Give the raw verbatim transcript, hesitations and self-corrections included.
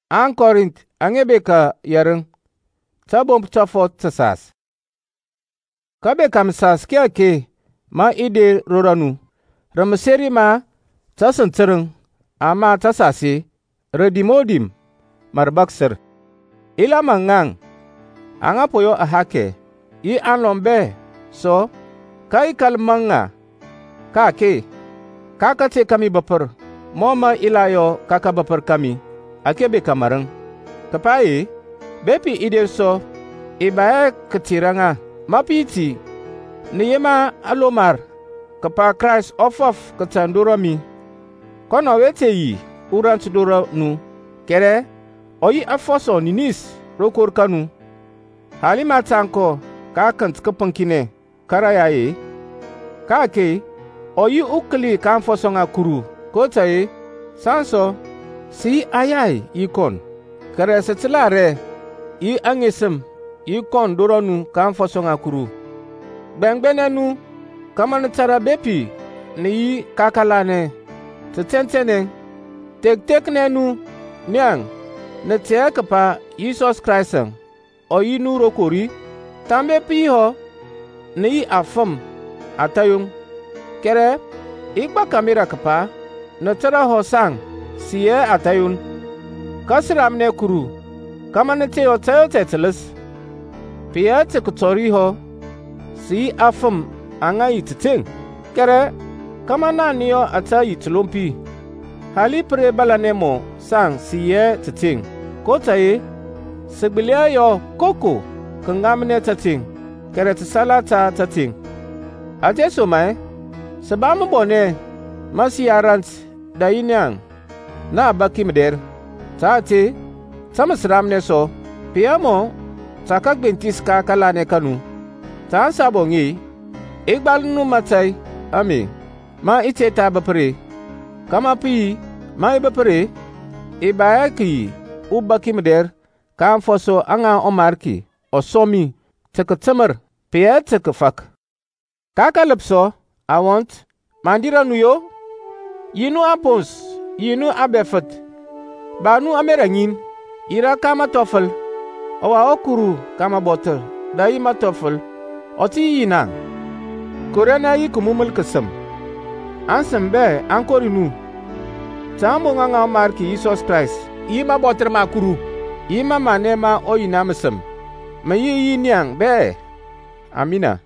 An Korint angebe ka yarin ta bom ta fot ta sas. Ka be kam sas kya ke ma ide roranu. Ramaseri ma ta santirin ama ta sase redimodim marbaksir. Ila mangang anga poyo ahake i anlombe so kai kalmanga ka ke kaka te kami bapar moma ilayo kaka bapar kami akebe kamarin kapaye bepi ide so ibaye katiranga mapiti ni yema alomar kapa Christ ofof katandura mi kono wete yi urant dora nu kere oyi afoso ninis rokor kanu halima tanko ka kant kapankine karayaye ka ke oyi ukli kan fosonga kuru kotaye sanso si ayai ikon kare setilare i angesem ikon doronu kan fosonga kuru bengbenenu kaman tara bepi ni yi kakalane tetentene tek tek nenu nyang ne te kapa Jesus Christ oyi nuro kori tambe piho ni yi afam atayung kere ikba kamera kapa ne tara hosang siye atayun kasiram ne kuru kaman te o tayo tetelis piya te kutori ho si afam anga yititing kere kamana niyo ata yitlompi hali pre balanemo sang siye titing kotaye sigbilia yo koko kangamne tating kere tsalata tating ate so mai sabamu bone masiyarant da yinyang na bakimder tate tamasramne so piamo takak bentis ka kalane kanu ta sabongi igbal nu matai ami ma ite ta bapre kama pi ma bapre ibayaki ubakimder kan foso anga omarki osomi tekatamer piya tekafak kakalapso I want mandira nuyo yinu apos yinu abefat banu amerangin ira kama tofel owa okuru kama botel dayi matofel oti yinang korena yi kumumul kasam ansem be ankori nu tambo nganga marki Jesus Christ yima botel makuru yima manema oyina masam mayi yi niang be amina.